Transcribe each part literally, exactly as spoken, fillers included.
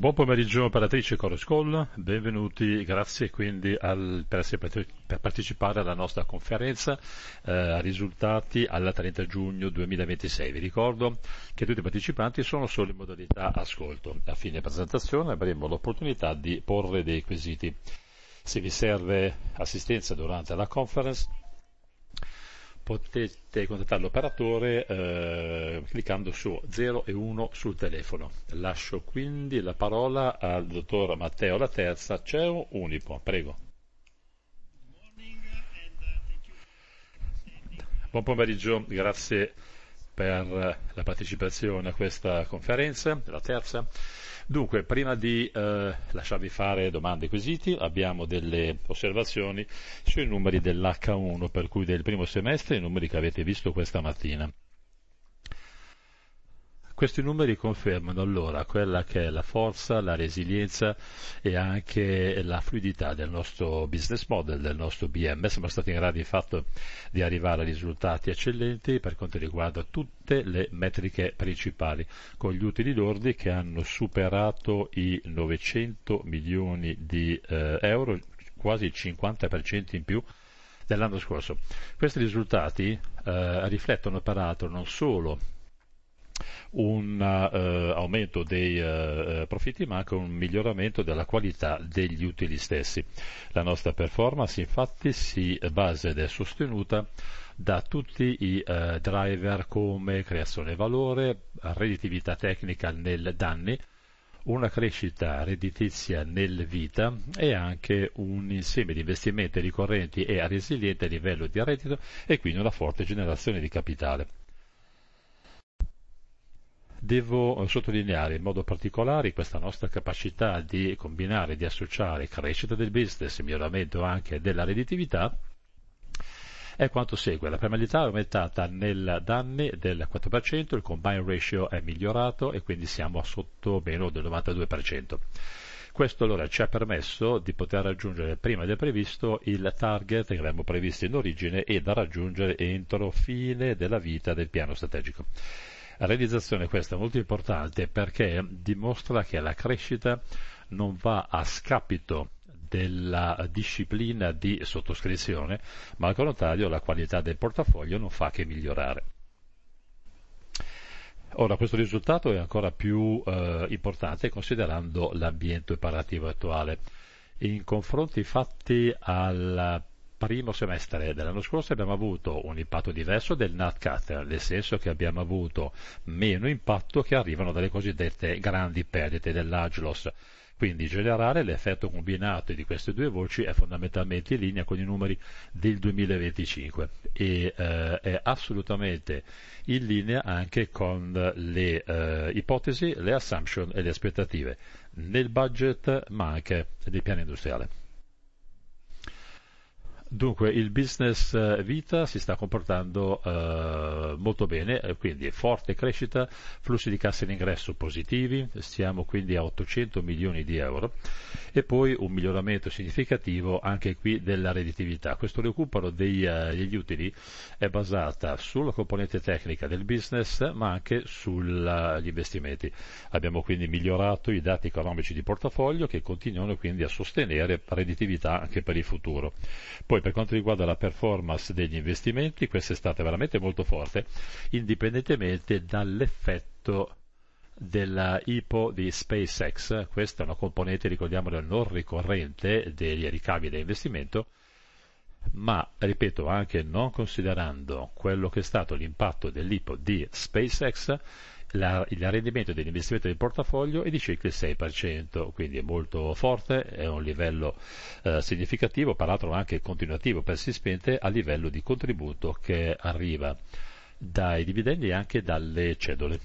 Buon pomeriggio operatrice Chorus Call, benvenuti, grazie quindi al, per, essere, per partecipare alla nostra conferenza eh, risultati al trenta giugno duemilaventisei. Vi ricordo che tutti i partecipanti sono solo in modalità ascolto. A fine presentazione avremo l'opportunità di porre dei quesiti. Se vi serve assistenza durante la conference potete contattare l'operatore eh, cliccando su zero e uno sul telefono. Lascio quindi la parola al dottor Matteo La Terza, C E O Unipo. Prego. Buon pomeriggio, grazie per la partecipazione a questa conferenza, la terza. Dunque, prima di eh, lasciarvi fare domande e quesiti, abbiamo delle osservazioni sui numeri dell'H uno, per cui del primo semestre, i numeri che avete visto questa mattina. Questi numeri confermano allora quella che è la forza, la resilienza e anche la fluidità del nostro business model, del nostro B M. Siamo stati in grado di fatto di arrivare a risultati eccellenti per quanto riguarda tutte le metriche principali, con gli utili lordi che hanno superato i novecento milioni di eh, euro, quasi il cinquanta per cento in più dell'anno scorso. Questi risultati eh, riflettono peraltro non solo un uh, aumento dei uh, profitti ma anche un miglioramento della qualità degli utili stessi. La nostra performance infatti si basa ed è sostenuta da tutti i uh, driver come creazione valore, redditività tecnica nel danni, una crescita redditizia nel vita e anche un insieme di investimenti ricorrenti e resilienti a livello di reddito e quindi una forte generazione di capitale. Devo sottolineare in modo particolare questa nostra capacità di combinare, di associare crescita del business e miglioramento anche della redditività è quanto segue. La premialità è aumentata nel danni del quattro per cento, il combine ratio è migliorato e quindi siamo sotto meno del novantadue per cento. Questo allora ci ha permesso di poter raggiungere prima del previsto il target che avevamo previsto in origine e da raggiungere entro fine della vita del piano strategico. La realizzazione questa è molto importante perché dimostra che la crescita non va a scapito della disciplina di sottoscrizione, ma al contrario la qualità del portafoglio non fa che migliorare. Ora, questo risultato è ancora più eh, importante considerando l'ambiente operativo attuale. In confronti fatti al primo semestre dell'anno scorso abbiamo avuto un impatto diverso del nat cat, nel senso che abbiamo avuto meno impatto che arrivano dalle cosiddette grandi perdite del large loss. Quindi in generale l'effetto combinato di queste due voci è fondamentalmente in linea con i numeri del duemilaventicinque e eh, è assolutamente in linea anche con le eh, ipotesi, le assumption e le aspettative nel budget ma anche nel piano industriale. Dunque, il business vita si sta comportando eh, molto bene, quindi forte crescita, flussi di cassa in ingresso positivi, stiamo quindi a ottocento milioni di euro e poi un miglioramento significativo anche qui della redditività. Questo recupero dei, uh, degli utili è basata sulla componente tecnica del business ma anche sugli investimenti. Abbiamo quindi migliorato i dati economici di portafoglio che continuano quindi a sostenere redditività anche per il futuro. Poi per quanto riguarda la performance degli investimenti, questa è stata veramente molto forte, indipendentemente dall'effetto della I P O di SpaceX. Questa è una componente, ricordiamolo, non ricorrente dei ricavi da investimento, ma, ripeto, anche non considerando quello che è stato l'impatto dell'I P O di SpaceX, La, il rendimento dell'investimento del portafoglio è di circa il sei per cento, quindi è molto forte, è un livello eh, significativo, peraltro anche continuativo, persistente a livello di contributo che arriva dai dividendi e anche dalle cedole.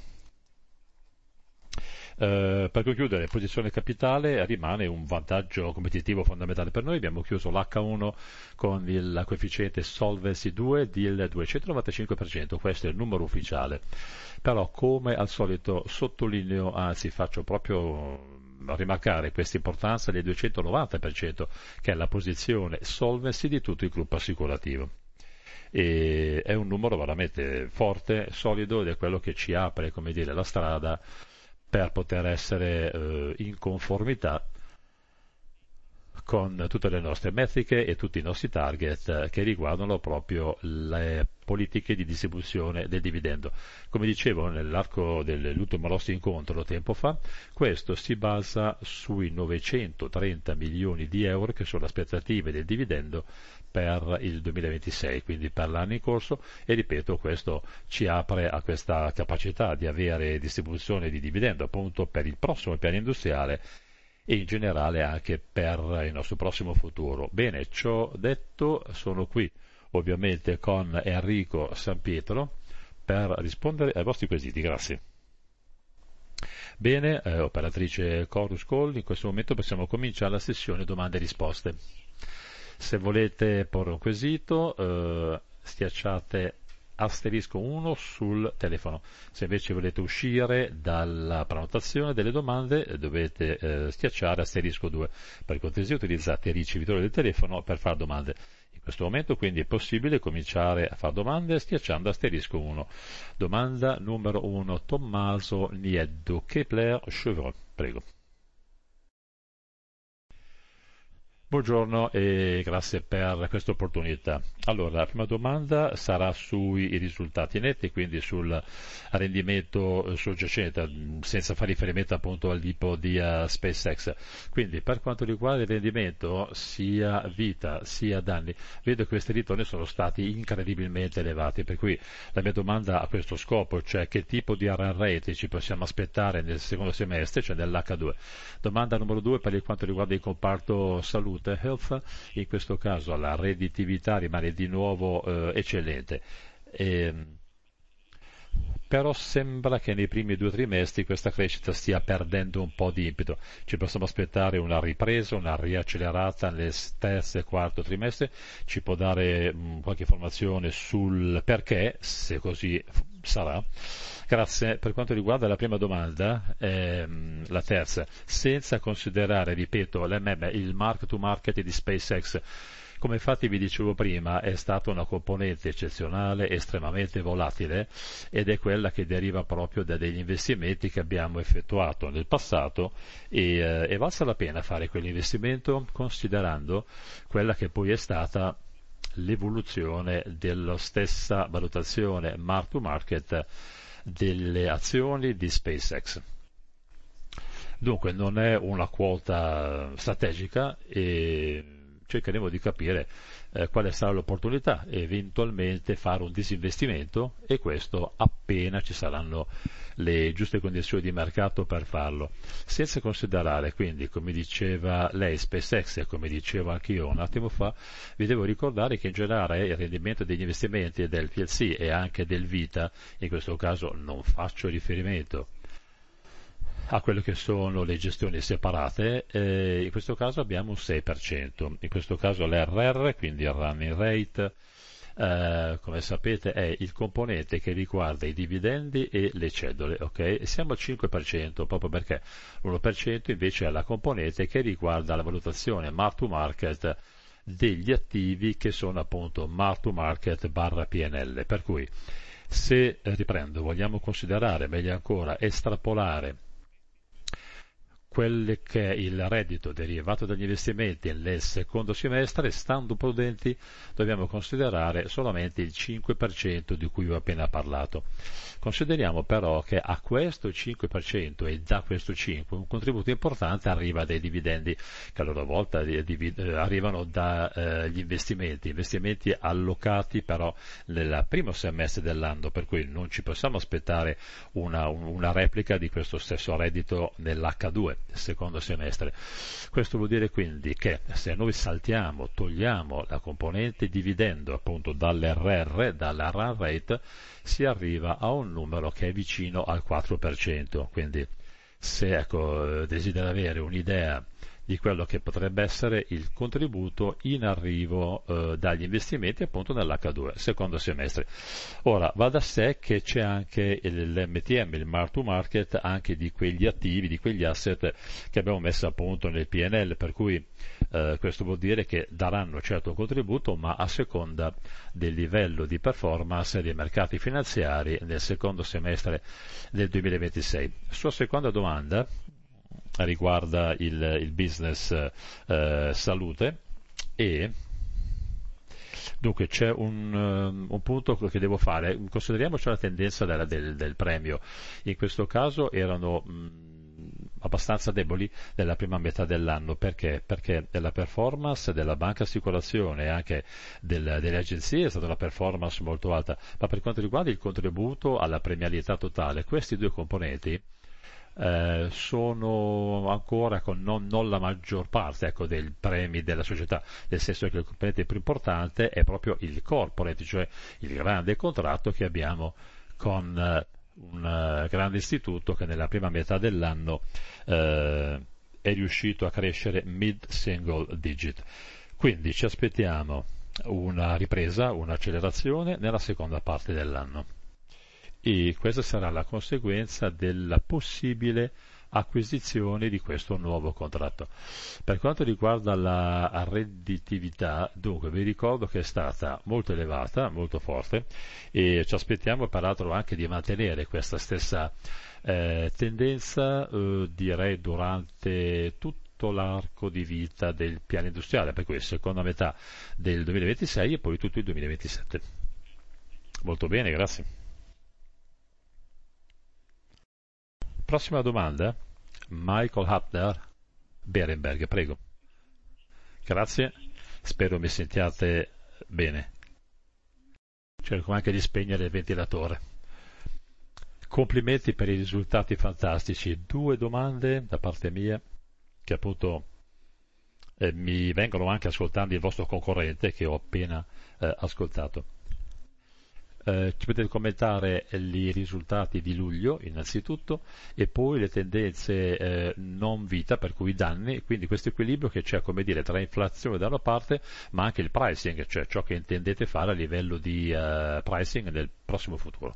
Uh, per concludere, posizione capitale rimane un vantaggio competitivo fondamentale per noi. Abbiamo chiuso l'H uno con il coefficiente Solvency due del duecentonovantacinque per cento, questo è il numero ufficiale. Però, come al solito, sottolineo, anzi faccio proprio rimarcare questa importanza del duecentonovanta per cento, che è la posizione Solvency di tutto il gruppo assicurativo. E è un numero veramente forte, solido ed è quello che ci apre, come dire, la strada per poter essere eh, in conformità con tutte le nostre metriche e tutti i nostri target eh, che riguardano proprio le politiche di distribuzione del dividendo. Come dicevo nell'arco dell'ultimo nostro incontro tempo fa, questo si basa sui novecentotrenta milioni di euro che sono le aspettative del dividendo per il duemilaventisei, quindi per l'anno in corso, e ripeto, questo ci apre a questa capacità di avere distribuzione di dividendo appunto per il prossimo piano industriale e in generale anche per il nostro prossimo futuro. Bene, ciò detto, sono qui ovviamente con Enrico Sampietro per rispondere ai vostri quesiti. Grazie. Bene, eh, operatrice Chorus Call, in questo momento possiamo cominciare la sessione domande e risposte. Se volete porre un quesito, eh, schiacciate asterisco uno sul telefono. Se invece volete uscire dalla prenotazione delle domande dovete eh, schiacciare asterisco due. Per cortesia utilizzate il ricevitore del telefono per fare domande. In questo momento quindi è possibile cominciare a fare domande schiacciando asterisco uno. Domanda numero uno, Tommaso Nieddu, Kepler Cheuvreux. Prego. Buongiorno e grazie per questa opportunità. Allora, la prima domanda sarà sui risultati netti, quindi sul rendimento soggiacente, senza fare riferimento appunto al tipo di uh, SpaceX. Quindi, per quanto riguarda il rendimento, sia vita sia danni, vedo che questi ritorni sono stati incredibilmente elevati, per cui la mia domanda ha questo scopo, cioè che tipo di R R rate ci possiamo aspettare nel secondo semestre, cioè nell'H due. Domanda numero due per quanto riguarda il comparto salute. Health, in questo caso la redditività rimane di nuovo eh, eccellente, e, però sembra che nei primi due trimestri questa crescita stia perdendo un po' di impeto. Ci possiamo aspettare una ripresa, una riaccelerata nel terzo e quarto trimestre? Ci può dare mh, qualche informazione sul perché, se così sarà? Grazie. Per quanto riguarda la prima domanda, ehm, la terza, senza considerare, ripeto, l'M M, il mark to market di SpaceX, come infatti vi dicevo prima, è stata una componente eccezionale, estremamente volatile, ed è quella che deriva proprio da degli investimenti che abbiamo effettuato nel passato e eh, è valsa la pena fare quell'investimento considerando quella che poi è stata l'evoluzione della stessa valutazione mark to market delle azioni di SpaceX. Dunque non è una quota strategica e cercheremo di capire eh, quale sarà l'opportunità, eventualmente fare un disinvestimento, e questo appena ci saranno le giuste condizioni di mercato per farlo, senza considerare quindi, come diceva lei, SpaceX, e come dicevo anch'io un attimo fa, vi devo ricordare che in generale il rendimento degli investimenti del P L C e anche del Vita, in questo caso non faccio riferimento a quelle che sono le gestioni separate, eh, in questo caso abbiamo un sei per cento, in questo caso l'R R, quindi il running rate, eh, come sapete è il componente che riguarda i dividendi e le cedole, ok? E siamo al cinque per cento proprio perché l'uno per cento invece è la componente che riguarda la valutazione mark to market degli attivi che sono appunto mark to market barra P and L, per cui se, eh, riprendo, vogliamo considerare, meglio ancora, estrapolare quello che è il reddito derivato dagli investimenti nel secondo semestre, stando prudenti, dobbiamo considerare solamente il cinque per cento di cui vi ho appena parlato. Consideriamo però che a questo cinque per cento e da questo cinque per cento un contributo importante arriva dai dividendi, che a loro volta arrivano dagli investimenti, investimenti allocati però nel primo semestre dell'anno, per cui non ci possiamo aspettare una, una replica di questo stesso reddito nell'H due. Secondo semestre. Questo vuol dire quindi che se noi saltiamo, togliamo la componente dividendo appunto dall'R R, dalla run rate, si arriva a un numero che è vicino al quattro per cento. Quindi se ecco, desidera avere un'idea di quello che potrebbe essere il contributo in arrivo eh, dagli investimenti appunto nell'H due, secondo semestre. Ora, va da sé che c'è anche l'M T M, il mark to market, anche di quegli attivi, di quegli asset che abbiamo messo appunto nel P and L, per cui eh, questo vuol dire che daranno certo contributo, ma a seconda del livello di performance dei mercati finanziari nel secondo semestre del duemilaventisei. Sua seconda domanda riguarda il, il business eh, salute e dunque c'è un, um, un punto che devo fare. Consideriamo cioè la tendenza della, del, del premio. In questo caso erano mh, abbastanza deboli nella prima metà dell'anno. Perché? Perché la performance della banca assicurazione e anche del, delle agenzie è stata una performance molto alta, ma per quanto riguarda il contributo alla premialità totale, questi due componenti eh, sono ancora con non, non la maggior parte ecco, dei premi della società, nel senso che il componente più importante è proprio il corporate, cioè il grande contratto che abbiamo con eh, un uh, grande istituto che nella prima metà dell'anno eh, è riuscito a crescere mid-single digit. Quindi ci aspettiamo una ripresa, un'accelerazione nella seconda parte dell'anno. E questa sarà la conseguenza della possibile acquisizione di questo nuovo contratto. Per quanto riguarda la redditività, dunque vi ricordo che è stata molto elevata, molto forte, e ci aspettiamo peraltro anche di mantenere questa stessa eh, tendenza, eh, direi durante tutto l'arco di vita del piano industriale, per cui seconda metà del duemilaventisei e poi tutto il duemilaventisette. Molto bene, grazie. Prossima domanda, Michael Hapner, Berenberg, prego. Grazie, spero mi sentiate bene. Cerco anche di spegnere il ventilatore. Complimenti per i risultati fantastici. Due domande da parte mia, che appunto eh, mi vengono anche ascoltando il vostro concorrente, che ho appena eh, ascoltato. Eh, ci potete commentare i risultati di luglio innanzitutto e poi le tendenze eh, non vita, per cui i danni, quindi questo equilibrio che c'è come dire tra inflazione da una parte ma anche il pricing, cioè ciò che intendete fare a livello di uh, pricing nel prossimo futuro.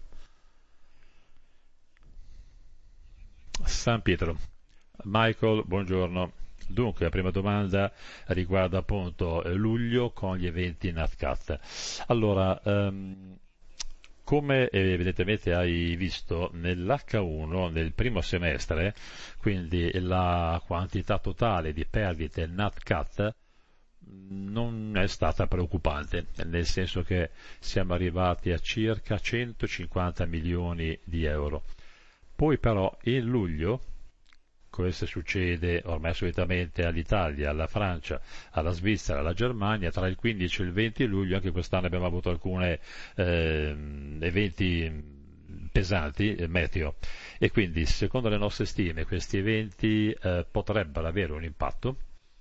San Pietro. Michael, buongiorno. Dunque, la prima domanda riguarda appunto luglio con gli eventi NatCat. Allora, um, come evidentemente hai visto nell'H uno, nel primo semestre, quindi la quantità totale di perdite NatCat non è stata preoccupante, nel senso che siamo arrivati a circa centocinquanta milioni di euro. Poi però in luglio, questo succede ormai solitamente all'Italia, alla Francia, alla Svizzera, alla Germania, tra il quindici e il venti luglio, anche quest'anno abbiamo avuto alcuni eh, eventi pesanti, eh, meteo, e quindi secondo le nostre stime questi eventi eh, potrebbero avere un impatto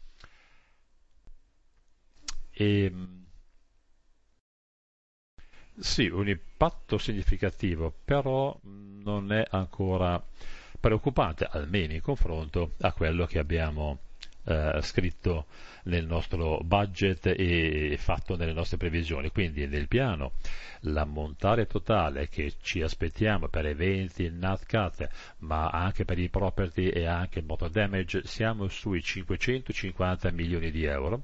e sì, un impatto significativo, però non è ancora preoccupante, almeno in confronto a quello che abbiamo eh, scritto nel nostro budget e fatto nelle nostre previsioni. Quindi nel piano l'ammontare totale che ci aspettiamo per eventi NatCat, ma anche per i property e anche il motor damage, siamo sui cinquecentocinquanta milioni di euro.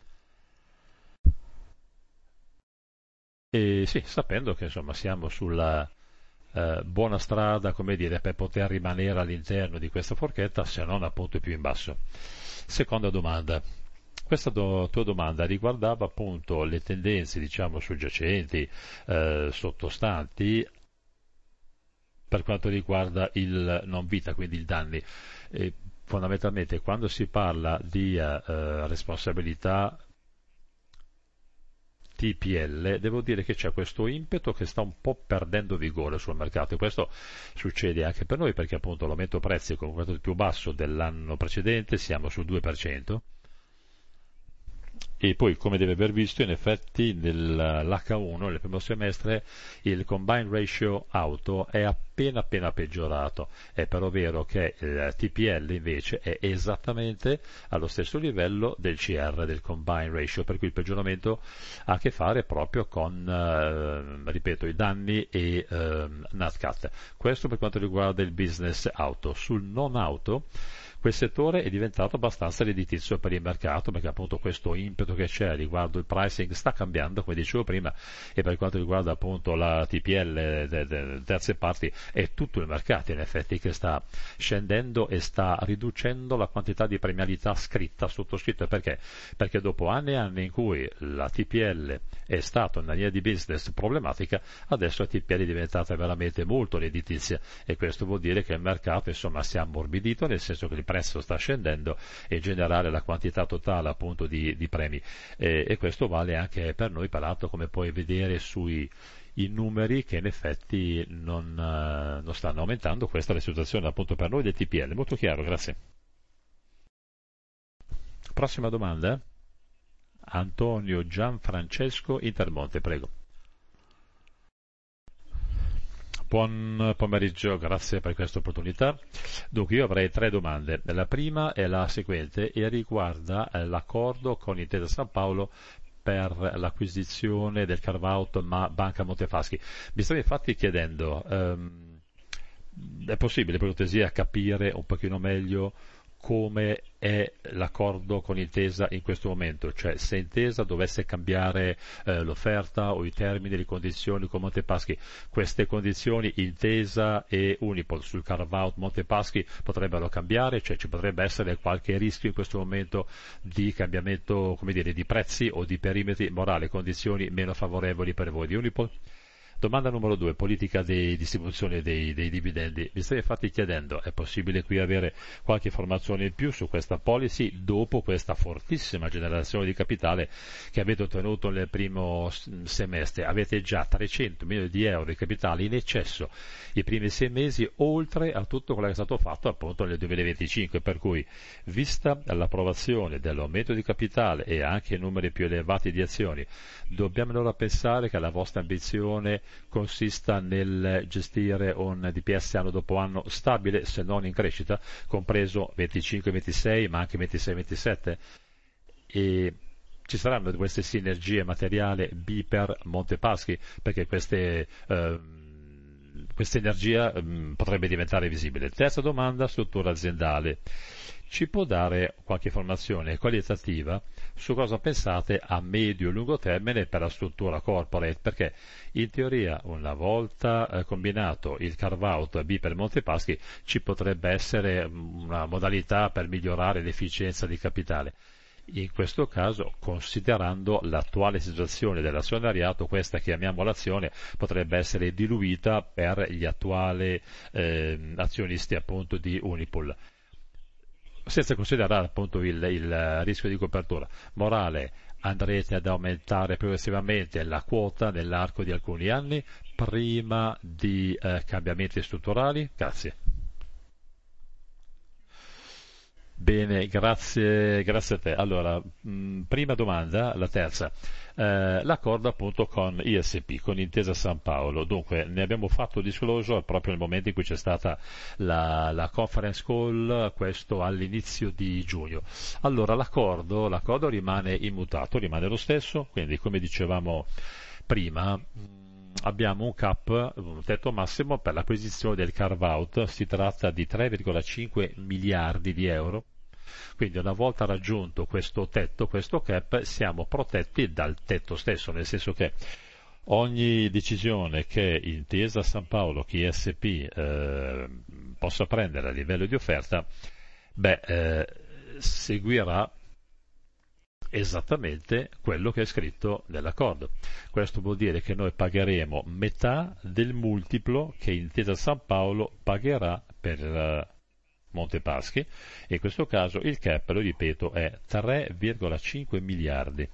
E sì, sapendo che insomma siamo sulla eh, buona strada, come dire, per poter rimanere all'interno di questa forchetta, se non appunto più in basso. Seconda domanda. Questa do, tua domanda riguardava appunto le tendenze, diciamo, soggiacenti, eh, sottostanti, per quanto riguarda il non vita, quindi il danni. E fondamentalmente quando si parla di eh, responsabilità T P L, devo dire che c'è questo impeto che sta un po' perdendo vigore sul mercato e questo succede anche per noi perché appunto l'aumento prezzi è comunque il più basso dell'anno precedente, siamo sul due per cento E poi, come deve aver visto, in effetti nell'H uno, nel primo semestre, il combined ratio auto è appena appena peggiorato. È però vero che il T P L invece è esattamente allo stesso livello del C R, del combined ratio, per cui il peggioramento ha a che fare proprio con, eh, ripeto, i danni e eh, NatCat. Questo per quanto riguarda il business auto. Sul non auto, quel settore è diventato abbastanza redditizio per il mercato, perché appunto questo impeto che c'è riguardo il pricing sta cambiando, come dicevo prima, e per quanto riguarda appunto la T P L delle terze parti è tutto il mercato in effetti che sta scendendo e sta riducendo la quantità di premialità scritta, sottoscritta. Perché? Perché dopo anni e anni in cui la T P L è stata una linea di business problematica, adesso la T P L è diventata veramente molto redditizia, e questo vuol dire che il mercato insomma si è ammorbidito, nel senso che il prezzo sta scendendo e in generale la quantità totale appunto di, di premi, e, e questo vale anche per noi, peraltro, come puoi vedere sui i numeri che in effetti non, uh, non stanno aumentando. Questa è la situazione appunto per noi del T P L. Molto chiaro, grazie. Prossima domanda. Antonio Gianfrancesco Intermonte, prego. Buon pomeriggio, grazie per questa opportunità. Dunque, io avrei tre domande. La prima è la seguente e riguarda eh, l'accordo con Intesa San Paolo per l'acquisizione del carve-out ma Banca Montepaschi. Mi stavo infatti chiedendo, ehm, è possibile per cortesia capire un pochino meglio come è l'accordo con Intesa in questo momento, cioè se Intesa dovesse cambiare eh, l'offerta o i termini, le condizioni con Montepaschi, queste condizioni Intesa e Unipol sul carve-out Montepaschi potrebbero cambiare, cioè ci potrebbe essere qualche rischio in questo momento di cambiamento, come dire, di prezzi o di perimetri morali, condizioni meno favorevoli per voi di Unipol? Domanda numero due, politica di distribuzione dei, dei dividendi. Mi stai infatti chiedendo, è possibile qui avere qualche informazione in più su questa policy dopo questa fortissima generazione di capitale che avete ottenuto nel primo semestre? Avete già trecento milioni di euro di capitale in eccesso i primi sei mesi, oltre a tutto quello che è stato fatto appunto nel duemilaventicinque, per cui, vista l'approvazione dell'aumento di capitale e anche i numeri più elevati di azioni, dobbiamo allora pensare che la vostra ambizione consista nel gestire un D P S anno dopo anno stabile, se non in crescita, compreso venticinque ventisei ma anche ventisei ventisette? E ci saranno queste sinergie materiali B per Montepaschi, perché queste, eh, questa energia eh, potrebbe diventare visibile. Terza domanda, struttura aziendale. Ci può dare qualche informazione qualitativa su cosa pensate a medio e lungo termine per la struttura corporate? Perché in teoria, una volta eh, combinato il carve-out B per Montepaschi, ci potrebbe essere una modalità per migliorare l'efficienza di capitale. In questo caso, considerando l'attuale situazione dell'azionariato, questa chiamiamo l'azione potrebbe essere diluita per gli attuali eh, azionisti appunto di Unipol, senza considerare appunto il, il rischio di copertura. Morale, andrete ad aumentare progressivamente la quota nell'arco di alcuni anni prima di eh, cambiamenti strutturali? Grazie. Bene, grazie, grazie a te. Allora, mh, prima domanda, la terza. Eh, l'accordo appunto con I S P, con Intesa San Paolo. Dunque, ne abbiamo fatto disclosure proprio nel momento in cui c'è stata la, la conference call, questo all'inizio di giugno. Allora, l'accordo, l'accordo rimane immutato, rimane lo stesso, quindi come dicevamo prima, abbiamo un cap, un tetto massimo per l'acquisizione del carve-out, si tratta di tre virgola cinque miliardi di euro. Quindi una volta raggiunto questo tetto, questo cap, siamo protetti dal tetto stesso, nel senso che ogni decisione che Intesa San Paolo, che I S P eh, possa prendere a livello di offerta, beh, eh, seguirà esattamente quello che è scritto nell'accordo. Questo vuol dire che noi pagheremo metà del multiplo che Intesa San Paolo pagherà per uh, Montepaschi, e in questo caso il cap, lo ripeto, è tre virgola cinque miliardi.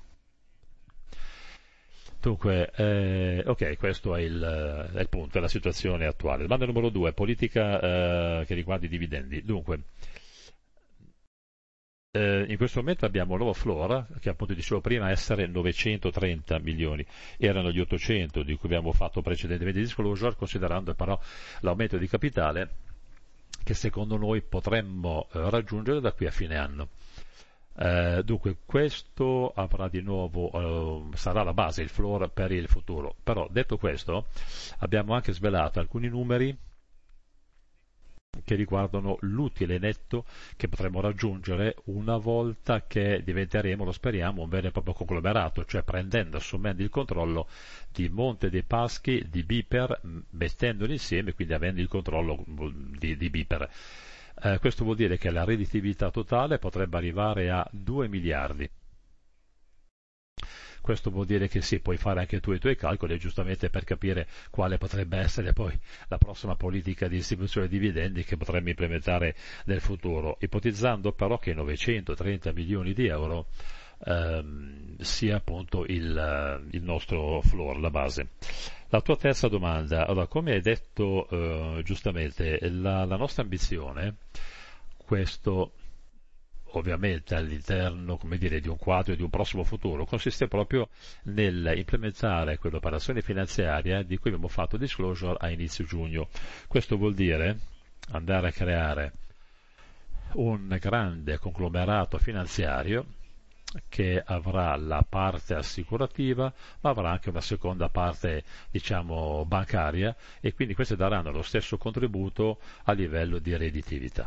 Dunque, eh, ok, questo è il, è il punto, è la situazione attuale. Domanda numero due, politica eh, che riguarda i dividendi. Dunque, Eh, in questo momento abbiamo un nuovo floor, che appunto dicevo prima essere novecentotrenta milioni, erano gli ottocento di cui abbiamo fatto precedentemente disclosure, considerando però l'aumento di capitale che secondo noi potremmo eh, raggiungere da qui a fine anno. Eh, dunque questo avrà di nuovo, eh, sarà la base, il floor per il futuro. Però detto questo, abbiamo anche svelato alcuni numeri che riguardano l'utile netto che potremo raggiungere una volta che diventeremo, lo speriamo, un vero e proprio conglomerato, cioè prendendo, assumendo il controllo di Monte dei Paschi, di Biper, mettendoli insieme, quindi avendo il controllo di, di Biper. Eh, questo vuol dire che la redditività totale potrebbe arrivare a due miliardi. Questo vuol dire che sì, puoi fare anche tu i tuoi calcoli, giustamente per capire quale potrebbe essere poi la prossima politica di distribuzione di dividendi che potremmo implementare nel futuro, ipotizzando però che novecentotrenta milioni di euro ehm, sia appunto il, il nostro floor, la base. La tua terza domanda, allora, come hai detto eh, giustamente, la, la nostra ambizione, questo ovviamente all'interno, come dire, di un quadro e di un prossimo futuro, consiste proprio nel implementare quell'operazione finanziaria di cui abbiamo fatto disclosure a inizio giugno. Questo vuol dire andare a creare un grande conglomerato finanziario che avrà la parte assicurativa, ma avrà anche una seconda parte, diciamo, bancaria, e quindi queste daranno lo stesso contributo a livello di redditività.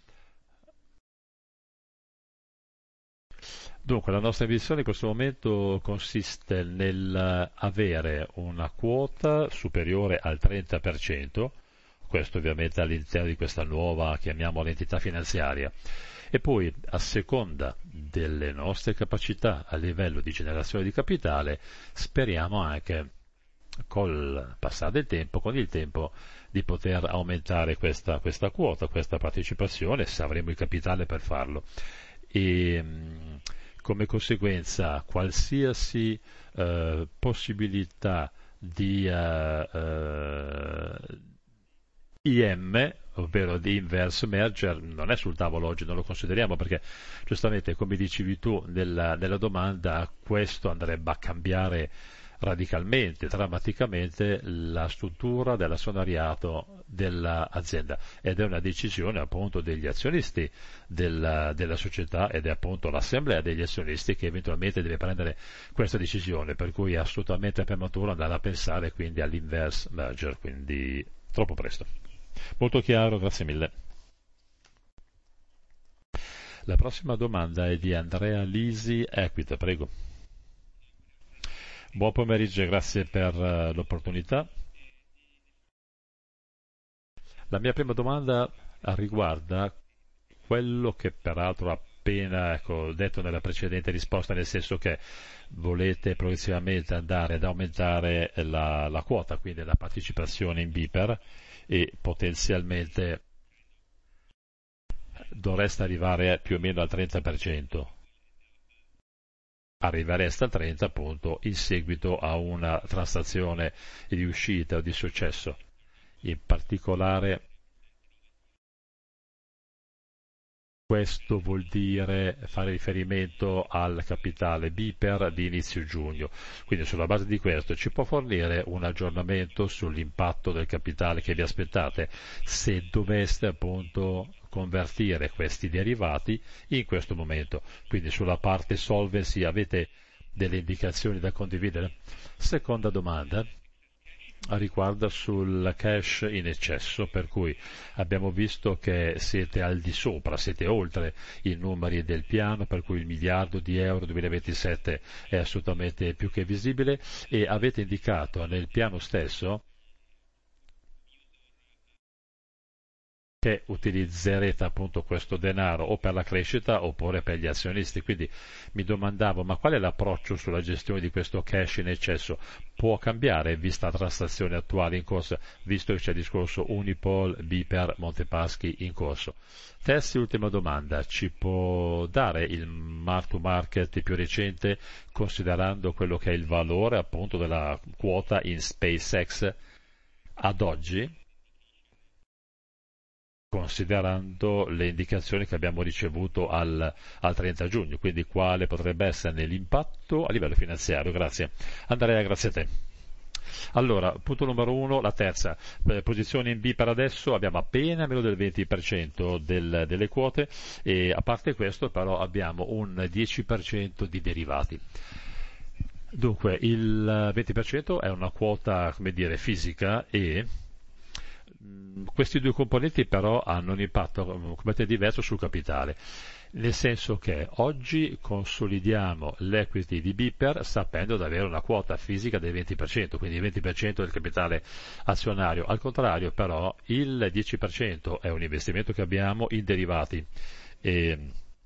Dunque, la nostra ambizione in questo momento consiste nell'avere una quota superiore al trenta per cento, questo ovviamente all'interno di questa nuova, chiamiamola, entità finanziaria, e poi a seconda delle nostre capacità a livello di generazione di capitale, speriamo anche col passare del tempo, con il tempo, di poter aumentare questa, questa quota, questa partecipazione, se avremo il capitale per farlo. E mh, come conseguenza qualsiasi eh, possibilità di eh, eh, I M, ovvero di inverse merger, non è sul tavolo oggi, non lo consideriamo perché giustamente, come dicevi tu nella, nella domanda, questo andrebbe a cambiare radicalmente, drammaticamente la struttura dell'azionariato dell'azienda, ed è una decisione appunto degli azionisti della, della società, ed è appunto l'assemblea degli azionisti che eventualmente deve prendere questa decisione, per cui è assolutamente prematuro andare a pensare quindi all'inverse merger, quindi troppo presto. Molto chiaro, grazie mille. La prossima domanda è di Andrea Lisi, Equita, prego. Buon pomeriggio e grazie per eh, l'opportunità. La mia prima domanda riguarda quello che peraltro ho appena ecco, detto nella precedente risposta, nel senso che volete progressivamente andare ad aumentare la, la quota, quindi la partecipazione in Biper, e potenzialmente dovreste arrivare più o meno al trenta per cento. Arrivereste al trenta appunto in seguito a una transazione di uscita o di successo. In particolare questo vuol dire fare riferimento al capitale Biper di inizio giugno. Quindi sulla base di questo ci può fornire un aggiornamento sull'impatto del capitale che vi aspettate se doveste appunto convertire questi derivati in questo momento. Quindi sulla parte solvency avete delle indicazioni da condividere? Seconda domanda riguarda sul cash in eccesso, per cui abbiamo visto che siete al di sopra, siete oltre i numeri del piano, per cui il miliardo di euro duemilaventisette è assolutamente più che visibile, e avete indicato nel piano stesso che utilizzerete appunto questo denaro o per la crescita oppure per gli azionisti. Quindi mi domandavo, ma qual è l'approccio sulla gestione di questo cash in eccesso? Può cambiare vista la transazione attuale in corso, visto che c'è il discorso Unipol, Biper, Montepaschi in corso? Terza e ultima domanda, ci può dare il mark to market più recente, considerando quello che è il valore appunto della quota in SpaceX ad oggi? considerando le indicazioni che abbiamo ricevuto al, al trenta giugno, quindi quale potrebbe essere l'impatto a livello finanziario. Grazie. Andrea, grazie a te. Allora, punto numero uno, la terza, eh, posizione in B per adesso, abbiamo appena meno del venti per cento del- delle quote e a parte questo però abbiamo un dieci per cento di derivati. Dunque, il venti per cento è una quota, come dire, fisica e mh, questi due componenti però hanno un impatto mm, completamente diverso sul capitale, nel senso che oggi consolidiamo l'equity di Biper sapendo di avere una quota fisica del venti per cento, quindi il venti per cento del capitale azionario. Al contrario, però, il dieci per cento è un investimento che abbiamo in derivati. E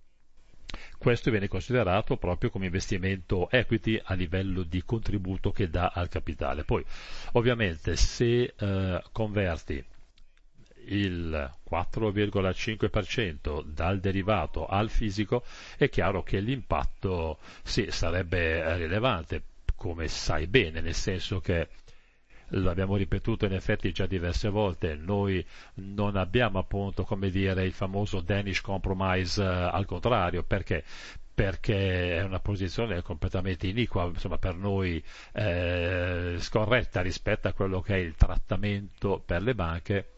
questo viene considerato proprio come investimento equity a livello di contributo che dà al capitale. Poi, ovviamente, se eh, converti il quattro virgola cinque per cento dal derivato al fisico, è chiaro che l'impatto sì, sarebbe rilevante, come sai bene, nel senso che l'abbiamo ripetuto in effetti già diverse volte, noi non abbiamo appunto, come dire, il famoso Danish Compromise, eh, al contrario, perché? Perché è una posizione completamente iniqua, insomma, per noi eh, scorretta rispetto a quello che è il trattamento per le banche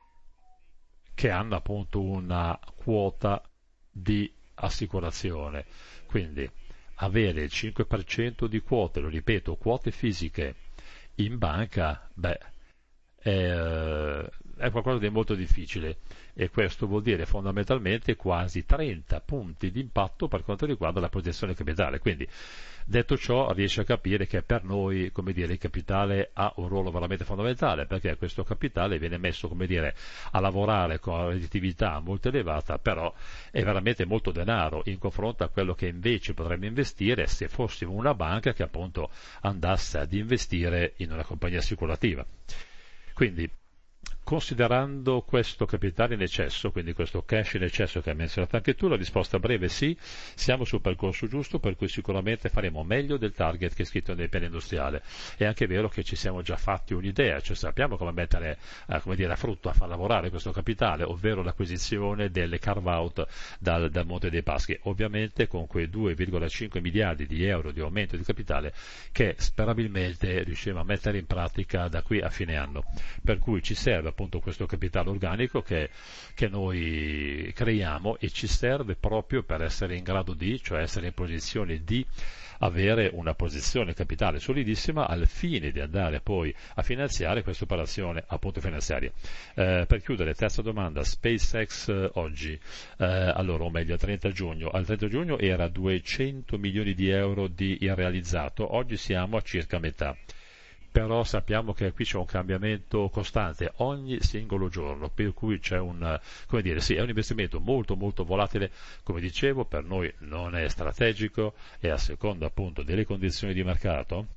che hanno appunto una quota di assicurazione. Quindi avere il cinque per cento di quote, lo ripeto, quote fisiche in banca, beh, è, eh, è qualcosa di molto difficile e questo vuol dire fondamentalmente quasi trenta punti di impatto per quanto riguarda la posizione capitale. Quindi, detto ciò, riesce a capire che per noi, come dire, il capitale ha un ruolo veramente fondamentale, perché questo capitale viene messo, come dire, a lavorare con una redditività molto elevata, però è veramente molto denaro in confronto a quello che invece potremmo investire se fossimo una banca che appunto andasse ad investire in una compagnia assicurativa. Quindi, considerando questo capitale in eccesso, quindi questo cash in eccesso che hai menzionato anche tu, la risposta breve è sì, siamo sul percorso giusto, per cui sicuramente faremo meglio del target che è scritto nel piano industriale. È anche vero che ci siamo già fatti un'idea, cioè sappiamo come mettere, eh, come dire, a frutto, a far lavorare questo capitale, ovvero l'acquisizione delle carve-out dal, dal Monte dei Paschi, ovviamente con quei due virgola cinque miliardi di euro di aumento di capitale che sperabilmente riusciremo a mettere in pratica da qui a fine anno. Per cui ci serve appunto questo capitale organico che, che noi creiamo e ci serve proprio per essere in grado di, cioè essere in posizione di avere una posizione capitale solidissima al fine di andare poi a finanziare questa operazione appunto finanziaria. Eh, per chiudere, terza domanda, SpaceX eh, oggi, eh, allora o meglio al trenta giugno, al trenta giugno era duecento milioni di euro di irrealizzato, oggi siamo a circa metà. Però sappiamo che qui c'è un cambiamento costante ogni singolo giorno, per cui c'è un, come dire, sì, è un investimento molto molto volatile, come dicevo, per noi non è strategico e a seconda appunto delle condizioni di mercato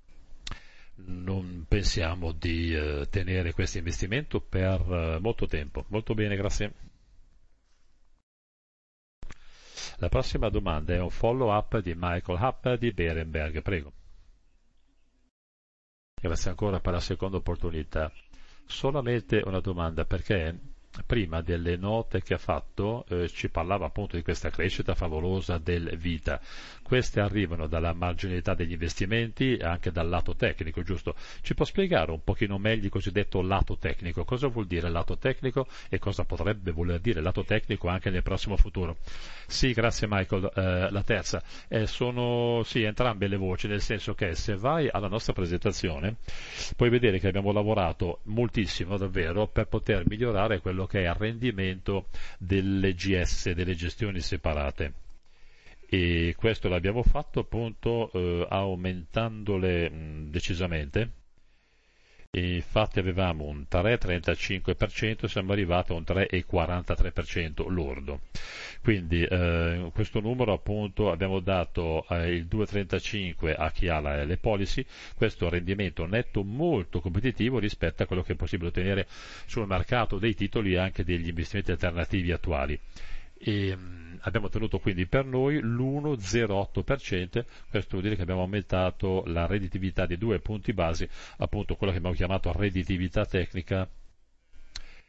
non pensiamo di eh, tenere questo investimento per eh, molto tempo. Molto bene, grazie. La prossima domanda è un follow-up di Michael Happ di Berenberg, prego. Grazie ancora per la seconda opportunità. Solamente una domanda, perché prima delle note che ha fatto eh, ci parlava appunto di questa crescita favolosa del Vita. Queste arrivano dalla marginalità degli investimenti e anche dal lato tecnico, giusto? Ci può spiegare un pochino meglio il cosiddetto lato tecnico? Cosa vuol dire lato tecnico e cosa potrebbe voler dire lato tecnico anche nel prossimo futuro? Sì, grazie Michael. Eh, la terza, eh, sono sì, entrambe le voci, nel senso che se vai alla nostra presentazione puoi vedere che abbiamo lavorato moltissimo davvero per poter migliorare quello che è il rendimento delle G S, delle gestioni separate. E questo l'abbiamo fatto appunto eh, aumentandole mh, decisamente. E infatti avevamo un tre virgola trentacinque per cento, siamo arrivati a un tre virgola quarantatré per cento lordo. Quindi eh, questo numero appunto abbiamo dato eh, il due virgola trentacinque a chi ha la, le policy, questo rendimento netto molto competitivo rispetto a quello che è possibile ottenere sul mercato dei titoli e anche degli investimenti alternativi attuali. E, mh, abbiamo ottenuto quindi per noi l'uno virgola zero otto per cento, questo vuol dire che abbiamo aumentato la redditività di due punti base, appunto quella che abbiamo chiamato redditività tecnica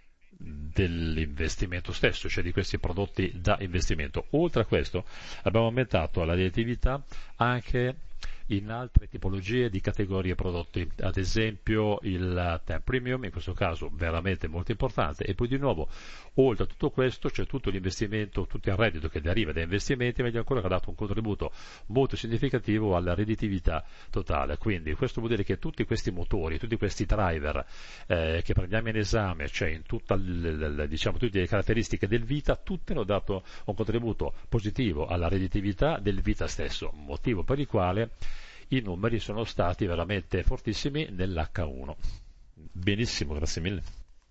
dell'investimento stesso, cioè di questi prodotti da investimento. Oltre a questo abbiamo aumentato la redditività anche in altre tipologie di categorie prodotti, ad esempio il Time Premium, in questo caso veramente molto importante, e poi di nuovo, oltre a tutto questo, c'è tutto l'investimento, tutto il reddito che deriva da investimenti, meglio ancora che ha dato un contributo molto significativo alla redditività totale. Quindi questo vuol dire che tutti questi motori, tutti questi driver eh, che prendiamo in esame, cioè in tutta l, diciamo, tutte le caratteristiche del Vita, tutte hanno dato un contributo positivo alla redditività del Vita stesso, motivo per il quale i numeri sono stati veramente fortissimi nell'H uno. Benissimo, grazie mille.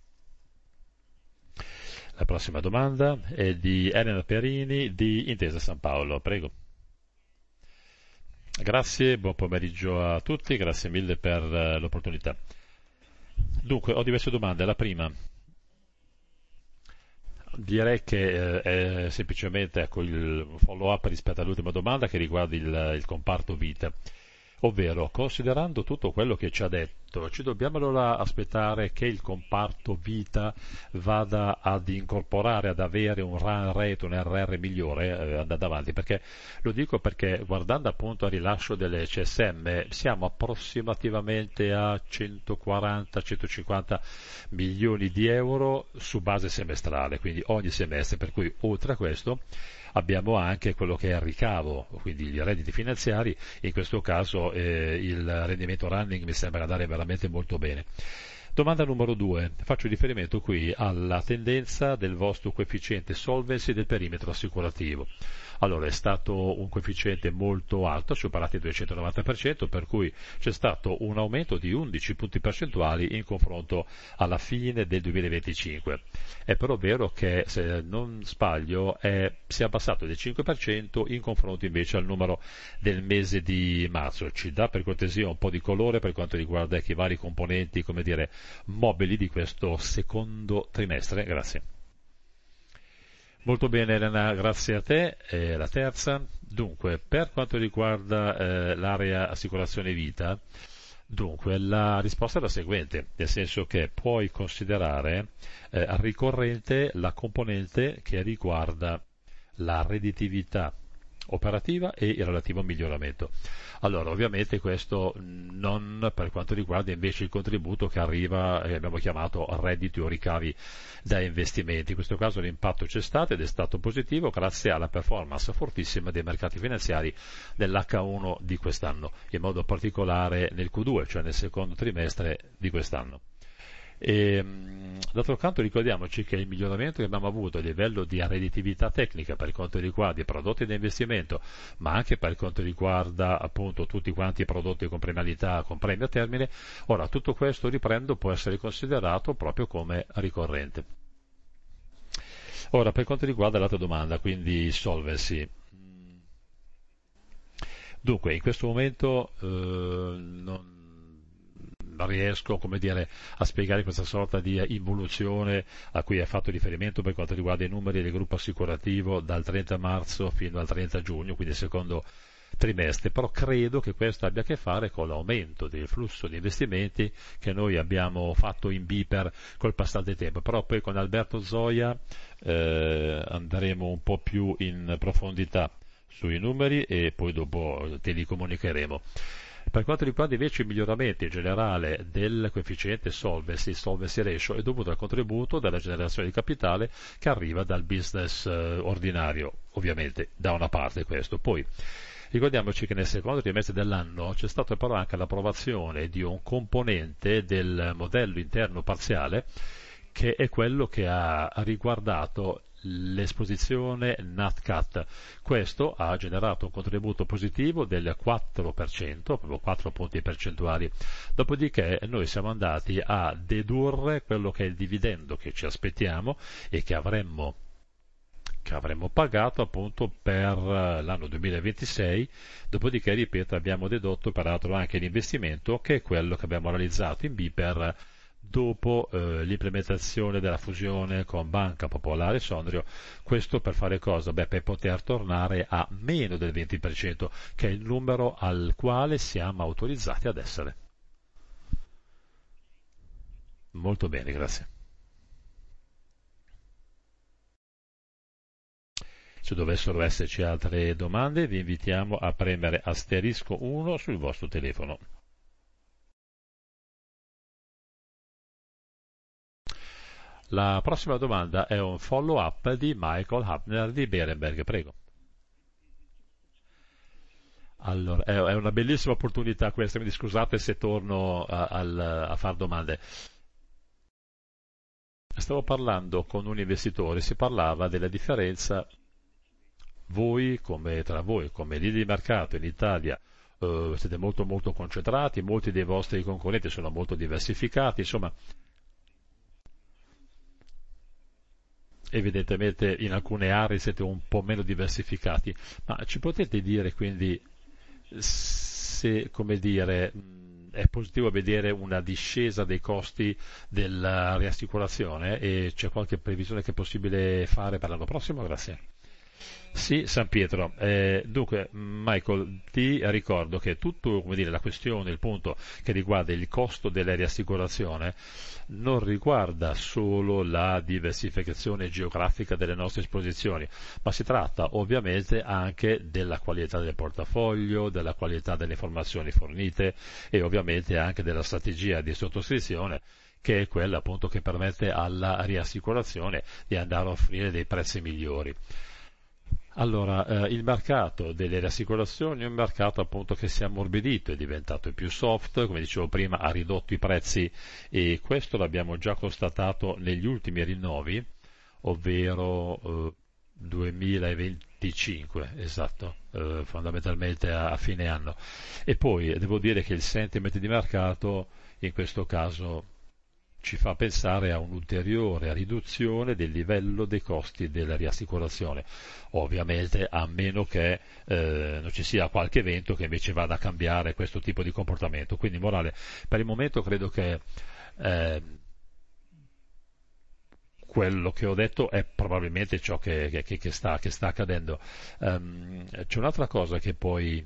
La prossima domanda è di Elena Perini di Intesa San Paolo, prego. Grazie, buon pomeriggio a tutti, grazie mille per uh, l'opportunità. Dunque, ho diverse domande. La prima, direi che eh, è semplicemente ecco, il follow up rispetto all'ultima domanda che riguarda il, il comparto vita. Ovvero, considerando tutto quello che ci ha detto, ci dobbiamo allora aspettare che il comparto vita vada ad incorporare, ad avere un run rate, un R R migliore eh, andando avanti? Perché lo dico perché guardando appunto al rilascio delle C S M siamo approssimativamente a centoquaranta centocinquanta milioni di euro su base semestrale, quindi ogni semestre, per cui oltre a questo abbiamo anche quello che è il ricavo, quindi i redditi finanziari, in questo caso eh, il rendimento running mi sembra andare veramente molto bene. Domanda numero due, faccio riferimento qui alla tendenza del vostro coefficiente solvency del perimetro assicurativo. Allora, è stato un coefficiente molto alto, superato il duecentonovanta per cento, per cui c'è stato un aumento di undici punti percentuali in confronto alla fine del duemilaventicinque. È però vero che, se non sbaglio, è, si è abbassato del cinque per cento in confronto invece al numero del mese di marzo. Ci dà per cortesia un po' di colore per quanto riguarda i vari componenti, come dire, mobili di questo secondo trimestre? Grazie. Molto bene Elena, grazie a te. E la terza, dunque, per quanto riguarda eh, l'area assicurazione vita, dunque la risposta è la seguente, nel senso che puoi considerare eh, ricorrente la componente che riguarda la redditività operativa e il relativo miglioramento. Allora, ovviamente questo non per quanto riguarda invece il contributo che arriva, che abbiamo chiamato redditi o ricavi da investimenti. In questo caso l'impatto c'è stato ed è stato positivo grazie alla performance fortissima dei mercati finanziari nell'H uno di quest'anno, in modo particolare nel Q due, cioè nel secondo trimestre di quest'anno. E, d'altro canto ricordiamoci che il miglioramento che abbiamo avuto a livello di redditività tecnica per quanto riguarda i prodotti da investimento, ma anche per quanto riguarda appunto tutti quanti i prodotti con premialità, con premi a termine, ora tutto questo, riprendo, può essere considerato proprio come ricorrente. Ora, per quanto riguarda l'altra domanda, quindi solvency. Dunque, in questo momento eh, non riesco, come dire, a spiegare questa sorta di involuzione a cui hai fatto riferimento per quanto riguarda i numeri del gruppo assicurativo dal trenta marzo fino al trenta giugno, quindi secondo trimestre, però credo che questo abbia a che fare con l'aumento del flusso di investimenti che noi abbiamo fatto in Biper col passare del tempo, però poi con Alberto Zoia eh, andremo un po' più in profondità sui numeri e poi dopo te li comunicheremo. Per quanto riguarda invece i miglioramenti in generale del coefficiente solvency, solvency ratio, è dovuto al contributo della generazione di capitale che arriva dal business eh, ordinario, ovviamente da una parte questo. Poi ricordiamoci che nel secondo trimestre dell'anno c'è stata però anche l'approvazione di un componente del modello interno parziale che è quello che ha riguardato l'esposizione NatCat. Questo ha generato un contributo positivo del quattro per cento, proprio quattro punti percentuali. Dopodiché noi siamo andati a dedurre quello che è il dividendo che ci aspettiamo e che avremmo che avremmo pagato appunto per l'anno duemilaventisei, dopodiché, ripeto, abbiamo dedotto peraltro anche l'investimento che è quello che abbiamo realizzato in Biper dopo eh, l'implementazione della fusione con Banca Popolare Sondrio. Questo per fare cosa? Beh, per poter tornare a meno del venti per cento, che è il numero al quale siamo autorizzati ad essere. Molto bene, grazie. Se dovessero esserci altre domande, vi invitiamo a premere asterisco uno sul vostro telefono. La prossima domanda è un follow-up di Michael Hafner di Berenberg, prego. Allora, è è una bellissima opportunità questa, quindi scusate se torno a, al- a fare domande. Stavo parlando con un investitore, si parlava della differenza voi come, tra voi come leader di mercato in Italia. Eh, siete molto molto concentrati, molti dei vostri concorrenti sono molto diversificati, insomma, evidentemente in alcune aree siete un po' meno diversificati, ma ci potete dire quindi se, come dire, mh, è positivo vedere una discesa dei costi della riassicurazione e c'è qualche previsione che è possibile fare per l'anno prossimo? Grazie. Sì, San Pietro. Eh, dunque, Michael, ti ricordo che tutto, come dire, la questione, il punto che riguarda il costo della riassicurazione non riguarda solo la diversificazione geografica delle nostre esposizioni, ma si tratta ovviamente anche della qualità del portafoglio, della qualità delle informazioni fornite e ovviamente anche della strategia di sottoscrizione che è quella appunto che permette alla riassicurazione di andare a offrire dei prezzi migliori. Allora, eh, il mercato delle rassicurazioni è un mercato appunto che si è ammorbidito, è diventato più soft, come dicevo prima, ha ridotto i prezzi e questo l'abbiamo già constatato negli ultimi rinnovi, ovvero eh, duemilaventicinque, esatto, eh, fondamentalmente a, a fine anno. E poi devo dire che il sentiment di mercato in questo caso ci fa pensare a un'ulteriore riduzione del livello dei costi della riassicurazione, ovviamente a meno che eh, non ci sia qualche evento che invece vada a cambiare questo tipo di comportamento. Quindi, morale, per il momento credo che eh, quello che ho detto è probabilmente ciò che, che- che sta, che sta accadendo. Ehm, c'è un'altra cosa che poi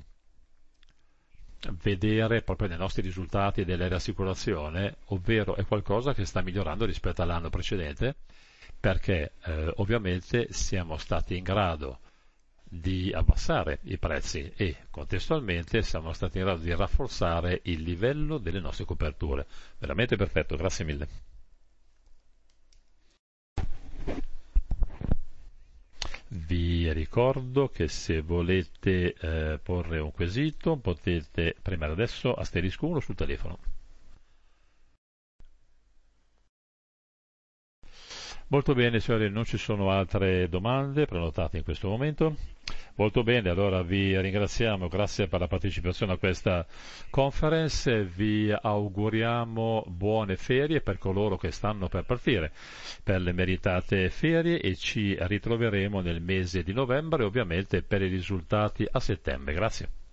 vedere proprio nei nostri risultati della rassicurazione, ovvero è qualcosa che sta migliorando rispetto all'anno precedente, perché eh, ovviamente siamo stati in grado di abbassare i prezzi e contestualmente siamo stati in grado di rafforzare il livello delle nostre coperture. Veramente perfetto, grazie mille. Vi ricordo che se volete eh, porre un quesito potete premere adesso asterisco uno sul telefono. Molto bene, signori, non ci sono altre domande prenotate in questo momento. Molto bene, allora vi ringraziamo, grazie per la partecipazione a questa conference, vi auguriamo buone ferie per coloro che stanno per partire, per le meritate ferie e ci ritroveremo nel mese di novembre, ovviamente per i risultati a settembre. Grazie.